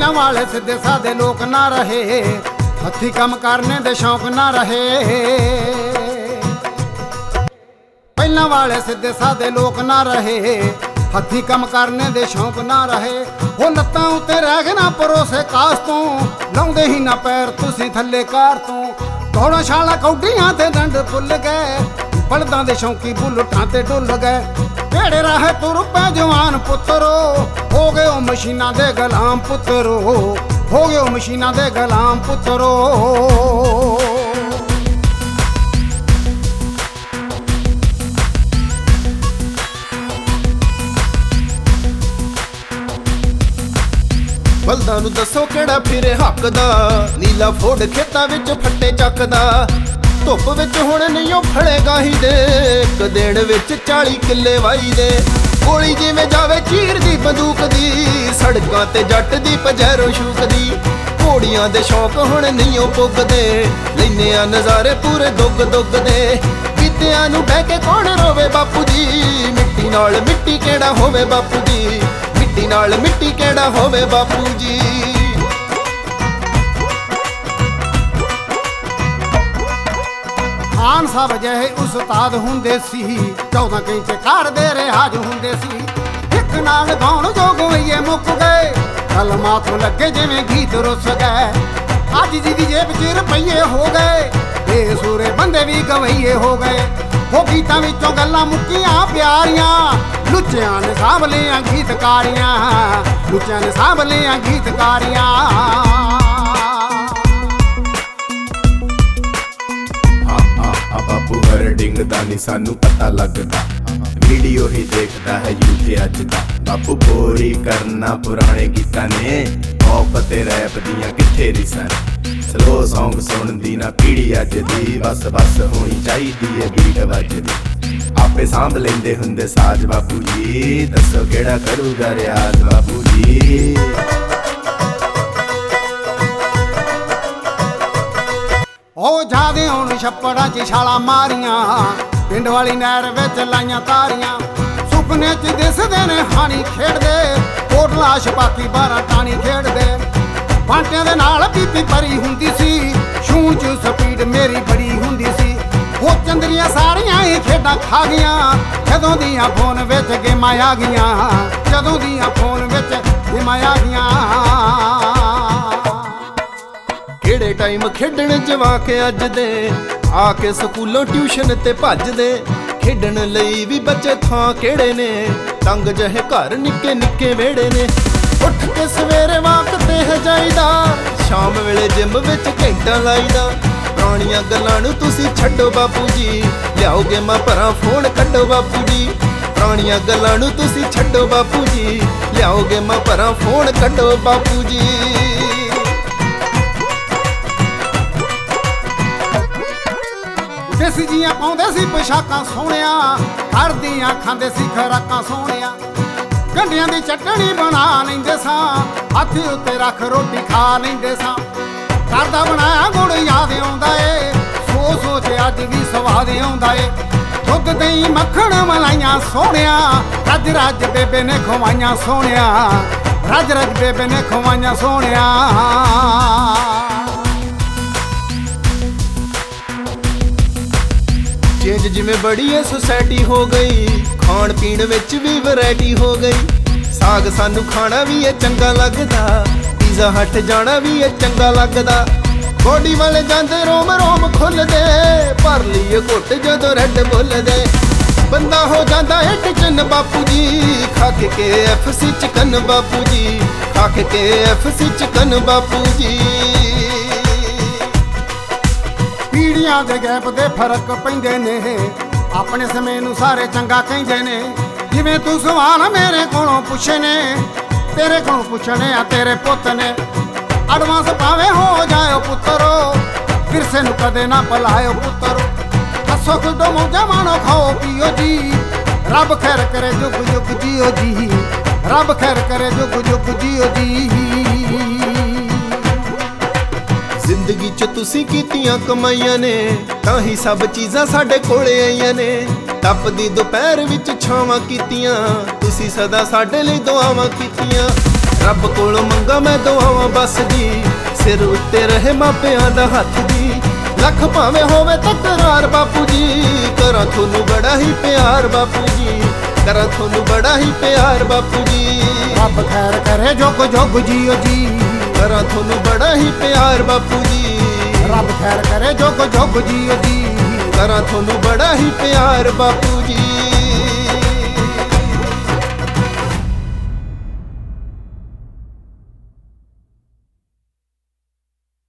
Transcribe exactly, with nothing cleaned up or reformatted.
ਪਹਿਲਾਂ ਵਾਲੇ ਸਿੱਧੇ ਸਾਦੇ ਲੋਕ ਨਾ ਰਹੇ, ਹੱਥੀਂ ਕੰਮ ਕਰਨੇ ਦੇ ਸ਼ੌਂਕ ਨਾ ਰਹੇ। ਪਹਿਲਾਂ ਵਾਲੇ ਸਿੱਧੇ ਸਾਦੇ ਲੋਕ ਨਾ ਰਹੇ, ਹੱਥੀਂ ਕੰਮ ਕਰਨੇ ਦੇ ਸ਼ੌਂਕ ਨਾ ਰਹੇ। ਉਹ ਲੱਤਾਂ ਉੱਤੇ ਰਹਿ ਗਏ ਨਾ ਪਰੋਸੇ ਕਾਸ ਤੋਂ, ਲਾਉਂਦੇ ਹੀ ਨਾ ਪੈਰ ਤੁਸੀਂ ਥੱਲੇ ਕਾਰ ਤੋਂ। ਦੌੜਾਂ ਛਾਲਾਂ ਕੌਡੀਆਂ ਤੇ ਡੰਡ ਭੁੱਲ ਗਏ, ਬਲਦਾਂ ਦੇ ਸ਼ੌਂਕੀ ਬੁੱਲਟਾਂ ਤੇ ਡੁੱਲ ਗਏ। ਕਿਹੜੇ ਰਾਹੇ ਤੁਰ ਪੈ ਜਵਾਨ ਪੁੱਤਰੋ, ਹੋ ਗਏ ਉਹ ਮਸ਼ੀਨਾਂ ਦੇ ਗੁਲਾਮ ਪੁੱਤਰੋ, ਹੋ ਗਏ ਉਹ ਮਸ਼ੀਨਾਂ ਦੇ ਗੁਲਾਮ ਪੁੱਤਰੋ। ਬਲਦਾਂ ਨੂੰ ਦੱਸੋ ਕਿਹੜਾ ਫਿਰੇ ਹੱਕ ਦਾ, ਨੀਲਾ ਫੋੜ ਖੇਤਾਂ ਵਿੱਚ ਫੱਟੇ ਚੱਕਦਾ। ਧੁੱਪ ਵਿੱਚ ਹੁਣ ਨਹੀਂ ਉਹ ਫੜੇ ਗਾਹੀ ਦੇ, ਇੱਕ ਦਿਨ ਵਿੱਚ ਚਾਲੀ ਕਿੱਲੇ ਵਾਈ ਦੇ। ਗੋਲੀ ਜਿਵੇਂ ਜਾਵੇ ਚੀਰ ਦੀ ਬੰਦੂਕ ਦੀ, ਸੜਕਾਂ ਤੇ ਜੱਟ ਦੀ ਪਜੈਰੋ ਸ਼ੂਕਦੀ। ਘੋੜੀਆਂ ਦੇ ਸ਼ੌਕ ਹੁਣ ਨਹੀਂ ਉਹ ਪੁੱਗਦੇ, ਲੈਨੇ ਆ ਨਜ਼ਾਰੇ ਪੂਰੇ ਦੁੱਗ ਦੁੱਗ ਦੇ। ਬੀਤਿਆਂ ਨੂੰ ਬਹਿ ਕੇ ਕੌਣ ਰੋਵੇ ਬਾਪੂ ਜੀ, ਮਿੱਟੀ ਨਾਲ ਮਿੱਟੀ ਕਿਹੜਾ ਹੋਵੇ ਬਾਪੂ ਜੀ, ਮਿੱਟੀ ਨਾਲ ਮਿੱਟੀ ਕਿਹੜਾ ਹੋਵੇ ਬਾਪੂ ਜੀ। ਖਾਨ ਸਾਹਿਬ ਜਿਹੇ ਉਸਤਾਦ ਹੁੰਦੇ ਸੀ, ਚੌਦਾਂ ਘੰਟੇ ਕਰਦੇ ਰਿਆਜ਼ ਹੁੰਦੇ ਸੀ। ਇੱਕ ਨਾਲ ਗਾਉਣ ਜੋ ਗਵਈਏ ਮੁੱਕ ਗਏ, ਕਲਮਾਂ ਤੋਂ ਲੱਗੇ ਜਿਵੇਂ ਗੀਤ ਰੁੱਸ ਗਏ। ਅੱਜ ਜੀ ਦੀ ਜੇਬ ਚ ਰੁਪਈਏ ਹੋ ਗਏ, ਬੇਸੁਰੇ ਬੰਦੇ ਵੀ ਗਵਈਏ ਹੋ ਗਏ। ਉਹ ਗੀਤਾਂ ਵਿੱਚੋਂ ਗੱਲਾਂ ਮੁੱਕੀਆਂ ਪਿਆਰੀਆਂ, ਲੁੱਚਿਆਂ ਨੇ ਸਾਂਭ ਲਿਆ ਗੀਤਕਾਰੀਆਂ, ਲੁੱਚਿਆਂ ਨੇ ਸਾਂਭ ਲਿਆ ਗੀਤਕਾਰੀਆਂ। ਬਾਪੂ ਹਰ ਡਿੰਗਦਾ ਨੀ ਸਾਨੂੰ ਪਤਾ ਲੱਗਦਾ, ਵੀਡੀਓ ਹੀ ਦੇਖਦਾ ਹੈ ਯੂਥ ਅੱਜ ਦਾ। ਬਾਪੂ ਬੋਰੀ ਕਰਨਾ ਪੁਰਾਣੇ ਗੀਤਾਂ ਨੇ, ਪੌਪ ਤੇ ਰੈਪ ਦੀਆਂ ਕਿੱਥੇ ਰੀਸਾਂ ਨੇ। ਸਲੋ ਸੌਂਗ ਸੁਣਦੀ ਨਾ ਪੀੜੀ ਅੱਜ ਦੀ, ਬਸ ਬਸ ਹੋਣੀ ਚਾਹੀਦੀ ਏ ਬੀਟ ਵੱਜਦੀ। ਆਪੇ ਸਾਂਭ ਲੈਂਦੇ ਹੁੰਦੇ ਸਾਜ ਬਾਪੂ ਜੀ, ਦੱਸੋ ਕਿਹੜਾ ਕਰੂਗਾ ਰਿਆਜ਼ ਬਾਪੂ ਜੀ। ਉਹ ਜਾਦੇ ਹੁਣ ਛੱਪੜਾਂ 'ਚ ਛਾਲਾਂ ਮਾਰੀਆਂ, ਪਿੰਡ ਵਾਲੀ ਨਹਿਰ ਵਿੱਚ ਲਾਈਆਂ ਤਾਰੀਆਂ। ਸੁਪਨੇ 'ਚ ਦਿਸਦੇ ਨੇ ਹਾਣੀ ਖੇਡਦੇ, ਕੋਟਲਾ ਛਪਾਕੀ ਬਾਰਾਂ ਟਾਣੀ ਖੇਡਦੇ। ਬਾਂਟਿਆਂ ਦੇ ਨਾਲ ਬੀਬੀ ਭਰੀ ਹੁੰਦੀ ਸੀ, ਛੂਣ 'ਚ ਸਪੀਡ ਮੇਰੀ ਬੜੀ ਹੁੰਦੀ ਸੀ। ਉਹ ਚੰਦਰੀਆਂ ਸਾਰੀਆਂ ਹੀ ਖੇਡਾਂ ਖਾ ਗਈਆਂ, ਜਦੋਂ ਦੀਆਂ ਫੋਨ ਵਿੱਚ ਗੇਮਾਂ ਆ ਗਈਆਂ, ਜਦੋਂ ਦੀਆਂ ਫੋਨ ਵਿੱਚ ਗੇਮਾਂ ਆ ਗਈਆਂ। ਕਿਹੜੇ ਟਾਈਮ ਖੇਡਣ ਜਵਾਕ ਅੱਜ ਦੇ, ਆ ਕੇ ਸਕੂਲੋਂ ਟਿਊਸ਼ਨ ਤੇ ਭੱਜਦੇ। ਖੇਡਣ ਲਈ ਵੀ ਬੱਚੇ ਥਾਂ ਕਿਹੜੇ ਨੇ, ਤੰਗ ਜਿਹੇ ਘਰ ਨਿੱਕੇ ਨਿੱਕੇ ਵਿਹੜੇ ਨੇ। ਉੱਠ ਕੇ ਸਵੇਰੇ ਵਾਕ ਤੇ ਜਾਈਦਾ, ਸ਼ਾਮ ਵੇਲੇ ਜਿਮ ਵਿੱਚ ਘੰਟਾ ਲਾਈਦਾ। ਪੁਰਾਣੀਆਂ ਗੱਲਾਂ ਨੂੰ ਤੁਸੀਂ ਛੱਡੋ ਬਾਪੂ ਜੀ, ਲਿਆਓ ਗੇਮਾਂ ਭਰਾਂ ਫੋਨ ਕੱਢੋ ਬਾਪੂ ਜੀ। ਪੁਰਾਣੀਆਂ ਗੱਲਾਂ ਨੂੰ ਤੁਸੀਂ ਛੱਡੋ ਬਾਪੂ ਜੀ, ਲਿਆਓ ਗੇਮਾਂ ਭਰਾਂ ਫੋਨ ਕੱਢੋ ਬਾਪੂ ਜੀ। ਦੇਸੀ ਜੀਆਂ ਪਾਉਂਦੇ ਸੀ ਪੋਸ਼ਾਕਾਂ ਸੋਹਣਿਆ, ਘਰਦੀਆਂ ਖਾਂਦੇ ਸੀ ਖੁਰਾਕਾਂ ਸੋਹਣਿਆ। ਗੰਢਿਆਂ ਦੀ ਚਟਣੀ ਬਣਾ ਲੈਂਦੇ ਸਾਂ, ਹੱਥ ਉੱਤੇ ਰੱਖ ਰੋਟੀ ਖਾ ਲੈਂਦੇ ਸਾਂ। ਘਰ ਦਾ ਬਣਾਇਆ ਗੁੜ ਯਾਦ ਆਉਂਦਾ ਏ, ਸੋ ਸੋਚ ਅੱਜ ਵੀ ਸਵਾਦ ਆਉਂਦਾ ਏ। ਦੁੱਧ ਦਹੀਂ ਮੱਖਣ ਮਲਾਈਆਂ ਸੋਹਣਿਆ, ਰੱਜ ਰੱਜ ਬੇਬੇ ਨੇ ਖਵਾਈਆਂ ਸੋਹਣਿਆ, ਰੱਜ ਰੱਜ ਬੇਬੇ ਨੇ ਖਵਾਈਆਂ ਸੋਹਣਿਆ। ਚੇਂਜ ਜਿਵੇਂ ਬੜੀ ਏ ਸੁਸਾਇਟੀ ਹੋ ਗਈ, ਖਾਣ ਪੀਣ ਵਿੱਚ ਵੀ ਵੈਰਾਈਟੀ ਹੋ ਗਈ। ਸਾਗ ਸਾਨੂੰ ਖਾਣਾ ਵੀ ਏ ਚੰਗਾ ਲੱਗਦਾ, ਪੀਜ਼ਾ ਹੱਟ ਜਾਣਾ ਵੀ ਏ ਚੰਗਾ ਲੱਗਦਾ। ਬੋਡੀ ਵਾਲੇ ਜਾਂਦੇ ਰੋਮ ਰੋਮ ਖੁੱਲਦੇ, ਭਰ ਲਈਏ ਘੁੱਟ ਜਦੋਂ ਰੈਡ ਬੋਲਦੇ। ਬੰਦਾ ਹੋ ਜਾਂਦਾ ਏ ਟਿਚਨ ਬਾਪੂ ਜੀ, ਖਾ ਕੇ ਕੇ ਐਫ ਸੀ ਚਿਕਨ ਬਾਪੂ ਜੀ, ਖਾ ਕੇ ਕੇ ਐਫ ਸੀ ਚਿਕਨ ਬਾਪੂ ਜੀ। ਪੀੜੀਆਂ ਦੇ ਗੈਪ ਦੇ ਫਰਕ ਪੈਂਦੇ ਨੇ, ਆਪਣੇ ਸਮੇਂ ਨੂੰ ਸਾਰੇ ਚੰਗਾ ਕਹਿੰਦੇ ਨੇ। ਜਿਵੇਂ ਤੂੰ ਸਵਾਲ ਮੇਰੇ ਕੋਲੋਂ ਪੁੱਛੇ ਨੇ, ਤੇਰੇ ਕੋਲੋਂ ਪੁੱਛਣੇ ਆ ਤੇਰੇ ਪੁੱਤ ਨੇ। ਐਡਵਾਂਸ ਭਾਵੇਂ ਹੋ ਜਾਇਓ ਪੁੱਤਰੋ, ਵਿਰਸੇ ਨੂੰ ਕਦੇ ਨਾ ਭੁਲਾਇਓ ਪੁੱਤਰੋ। ਹੱਸੋ ਖੁਦੋ ਮੌਜਾਂ ਮਾਣੋ ਖਾਓ ਪੀਓ ਜੀ, ਰੱਬ ਖੈਰ ਕਰੇ ਜੁਗ ਜੁਗ ਜੀਓ ਜੀ, ਰੱਬ ਖੈਰ ਕਰੇ ਜੁਗ ਜੁਗ ਜੀਓ ਜੀ। ਜ਼ਿੰਦਗੀ 'ਚ ਤੁਸੀਂ ਕੀਤੀਆਂ ਕਮਾਈਆਂ ਨੇ, ਤਾਂ ਹੀ ਸਭ ਚੀਜ਼ਾਂ ਸਾਡੇ ਕੋਲੇ ਆਈਆਂ ਨੇ। ਤਪਦੀ ਦੁਪਹਿਰ ਵਿੱਚ ਛਾਵਾਂ ਕੀਤੀਆਂ, ਤੁਸੀਂ ਸਦਾ ਸਾਡੇ ਲਈ ਦੁਆਵਾਂ ਕੀਤੀਆਂ। ਰੱਬ ਕੋਲੋਂ ਮੰਗਾ ਮੈਂ ਦੁਆਵਾਂ ਬਸ ਜੀ, ਸਿਰ ਉੱਤੇ ਰਹੇ ਮਾਪਿਆਂ ਦਾ ਹੱਥ ਜੀ। ਲੱਖ ਭਾਵੇਂ ਹੋਵੇ ਤਕਰਾਰ ਬਾਪੂ ਜੀ, ਕਰਾਂ ਤੁਹਾਨੂੰ ਬੜਾ ਹੀ ਪਿਆਰ ਬਾਪੂ ਜੀ, ਕਰਾਂ ਤੁਹਾਨੂੰ ਬੜਾ ਹੀ ਪਿਆਰ ਬਾਪੂ ਜੀ। ਰੱਬ ਖੈਰ ਕਰੇ ਜੁਗ ਜੁਗ ਜੀਓ ਜੀ, ਕਰਾਂ ਤੁਹਾਨੂੰ ਬੜਾ ਹੀ ਪਿਆਰ ਬਾਪੂ ਜੀ। ਰੱਬ ਖੈਰ ਕਰੇ ਜੁਗ ਜੁਗ ਜੀਓ ਜੀ, ਕਰਾਂ ਤੁਹਾਨੂੰ ਬੜਾ ਹੀ ਪਿਆਰ ਬਾਪੂ ਜੀ।